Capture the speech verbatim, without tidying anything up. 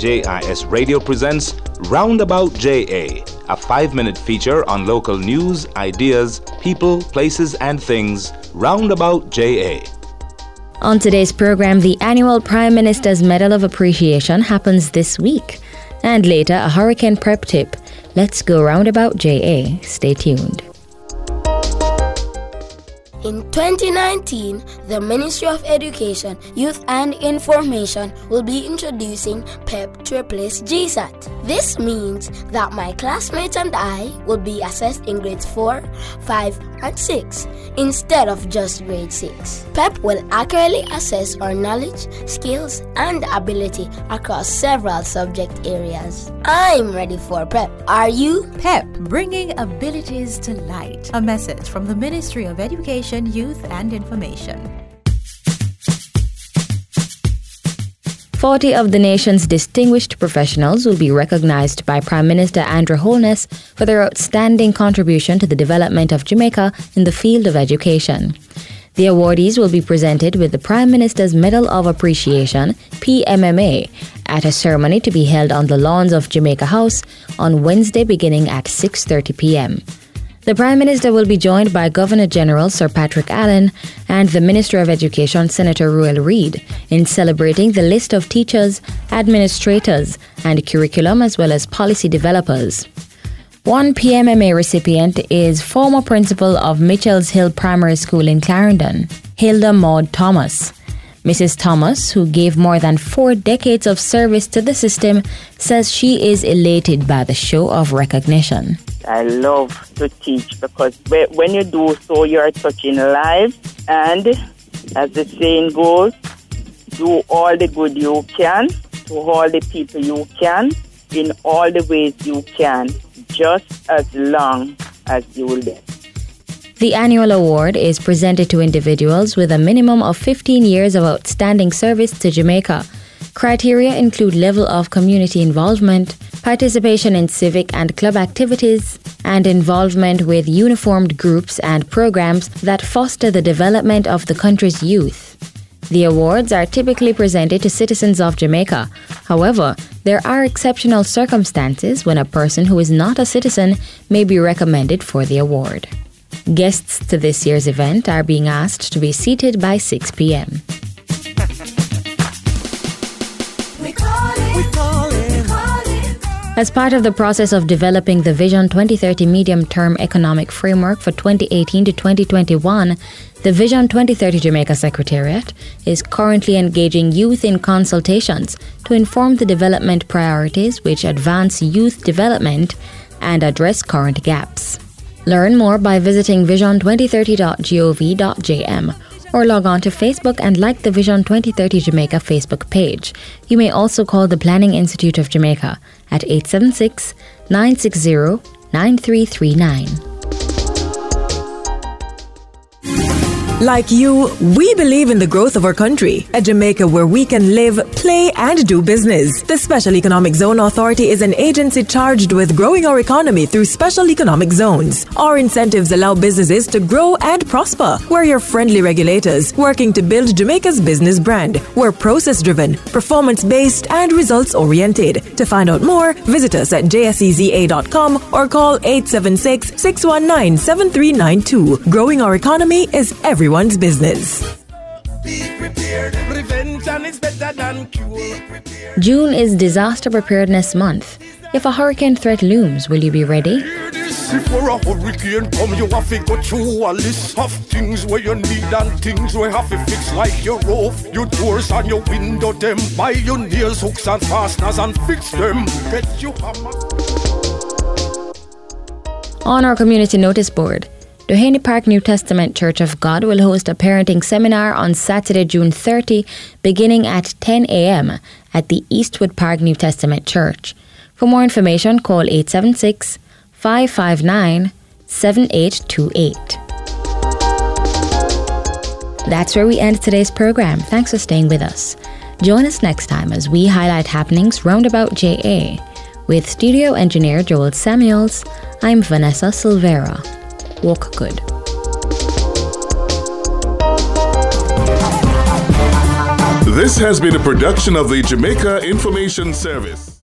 J I S Radio presents Roundabout J A, a five-minute feature on local news, ideas, people, places, and things. Roundabout J A. On today's program, the annual Prime Minister's Medal of Appreciation happens this week. And later, a hurricane prep tip. Let's go Roundabout J A. Stay tuned. In twenty nineteen, the Ministry of Education, Youth and Information will be introducing P E P to replace G S A T. This means that my classmates and I will be assessed in grades four, five, and six instead of just grade six. P E P will accurately assess our knowledge, skills, and ability across several subject areas. I'm ready for P E P. Are you? P E P, bringing abilities to light. A message from the Ministry of Education, Youth and Information. forty of the nation's distinguished professionals will be recognized by Prime Minister Andrew Holness for their outstanding contribution to the development of Jamaica in the field of education. The awardees will be presented with the Prime Minister's Medal of Appreciation, P M M A, at a ceremony to be held on the lawns of Jamaica House on Wednesday beginning at six thirty p.m. The Prime Minister will be joined by Governor-General Sir Patrick Allen and the Minister of Education, Senator Ruel Reid, in celebrating the list of teachers, administrators, and curriculum as well as policy developers. One P M M A recipient is former principal of Mitchells Hill Primary School in Clarendon, Hilda Maud Thomas. Missus Thomas, who gave more than four decades of service to the system, says she is elated by the show of recognition. I love to teach because when you do so, you are touching lives. And as the saying goes, do all the good you can to all the people you can in all the ways you can, just as long as you live. The annual award is presented to individuals with a minimum of fifteen years of outstanding service to Jamaica. Criteria include level of community involvement, participation in civic and club activities, and involvement with uniformed groups and programs that foster the development of the country's youth. The awards are typically presented to citizens of Jamaica. However, there are exceptional circumstances when a person who is not a citizen may be recommended for the award. Guests to this year's event are being asked to be seated by six p.m. As part of the process of developing the Vision twenty thirty medium-term economic framework for twenty eighteen to twenty twenty-one, the Vision twenty thirty Jamaica Secretariat is currently engaging youth in consultations to inform the development priorities which advance youth development and address current gaps. Learn more by visiting vision twenty thirty dot gov dot j m or log on to Facebook and like the Vision twenty thirty Jamaica Facebook page. You may also call the Planning Institute of Jamaica at eight seven six, nine six zero, nine three three nine. Like you, we believe in the growth of our country, a Jamaica where we can live, play, and do business. The Special Economic Zone Authority is an agency charged with growing our economy through special economic zones. Our incentives allow businesses to grow and prosper. We're your friendly regulators, working to build Jamaica's business brand. We're process-driven, performance-based, and results-oriented. To find out more, visit us at j s e z a dot com or call eight seven six, six one nine, seven three nine two. Growing our economy is everyone's business. June is Disaster Preparedness Month. If a hurricane threat looms, will you be ready? If for a hurricane come, you have to go through a list of things where you need and things where you have to fix, like your roof, your doors and your window them. Buy your nails, hooks and fasteners and fix them. Get you hammer. On our community notice board, Doheny Park New Testament Church of God will host a parenting seminar on Saturday, June thirtieth, beginning at ten a.m. at the Eastwood Park New Testament Church. For more information, call eight seven six, five five nine, seven eight two eight. That's where we end today's program. Thanks for staying with us. Join us next time as we highlight happenings roundabout J A. With studio engineer Joel Samuels, I'm Vanessa Silvera. Walk good. This has been a production of the Jamaica Information Service.